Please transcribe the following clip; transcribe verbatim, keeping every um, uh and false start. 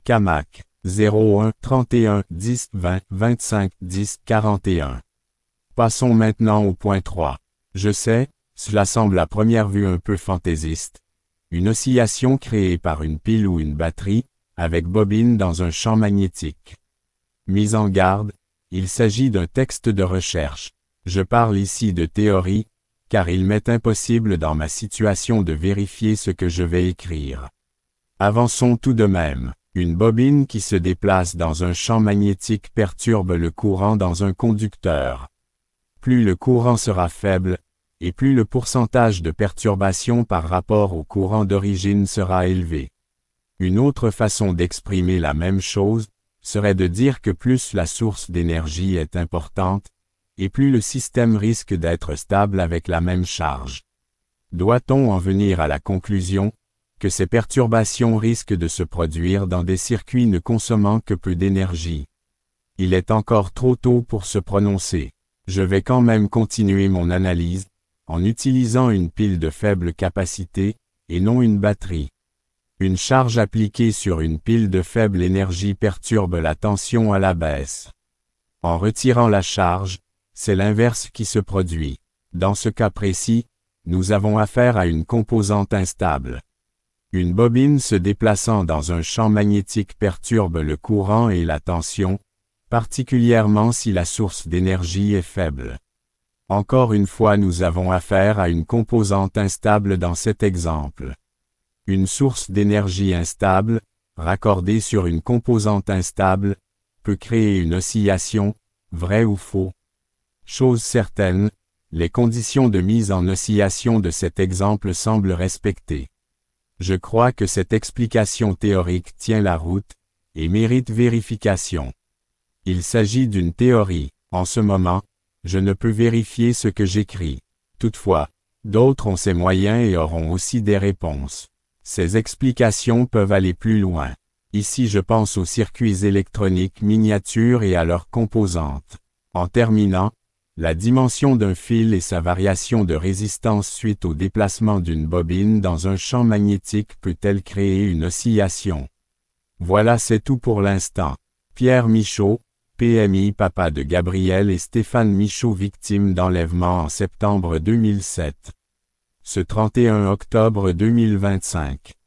Camac, zéro un, trente et un, dix, vingt, vingt-cinq, dix, quarante et un. Passons maintenant au point trois. Je sais, cela semble à première vue un peu fantaisiste. Une oscillation créée par une pile ou une batterie, avec bobine dans un champ magnétique. Mise en garde, il s'agit d'un texte de recherche. Je parle ici de théorie, car il m'est impossible dans ma situation de vérifier ce que je vais écrire. Avançons tout de même. Une bobine qui se déplace dans un champ magnétique perturbe le courant dans un conducteur. Plus le courant sera faible, et plus le pourcentage de perturbation par rapport au courant d'origine sera élevé. Une autre façon d'exprimer la même chose serait de dire que plus la source d'énergie est importante, et plus le système risque d'être stable avec la même charge. Doit-on en venir à la conclusion que ces perturbations risquent de se produire dans des circuits ne consommant que peu d'énergie? Il est encore trop tôt pour se prononcer. Je vais quand même continuer mon analyse, en utilisant une pile de faible capacité, et non une batterie. Une charge appliquée sur une pile de faible énergie perturbe la tension à la baisse. En retirant la charge, c'est l'inverse qui se produit. Dans ce cas précis, nous avons affaire à une composante instable. Une bobine se déplaçant dans un champ magnétique perturbe le courant et la tension, particulièrement si la source d'énergie est faible. Encore une fois, nous avons affaire à une composante instable dans cet exemple. Une source d'énergie instable, raccordée sur une composante instable, peut créer une oscillation, vrai ou faux. Chose certaine, les conditions de mise en oscillation de cet exemple semblent respectées. Je crois que cette explication théorique tient la route, et mérite vérification. Il s'agit d'une théorie. En ce moment, je ne peux vérifier ce que j'écris. Toutefois, d'autres ont ces moyens et auront aussi des réponses. Ces explications peuvent aller plus loin. Ici je pense aux circuits électroniques miniatures et à leurs composantes. En terminant, la dimension d'un fil et sa variation de résistance suite au déplacement d'une bobine dans un champ magnétique peut-elle créer une oscillation? Voilà, c'est tout pour l'instant. Pierre Michaud, P M I papa de Gabriel et Stéphane Michaud, victime d'enlèvement en septembre deux mille sept. Ce trente et un octobre deux mille vingt-cinq.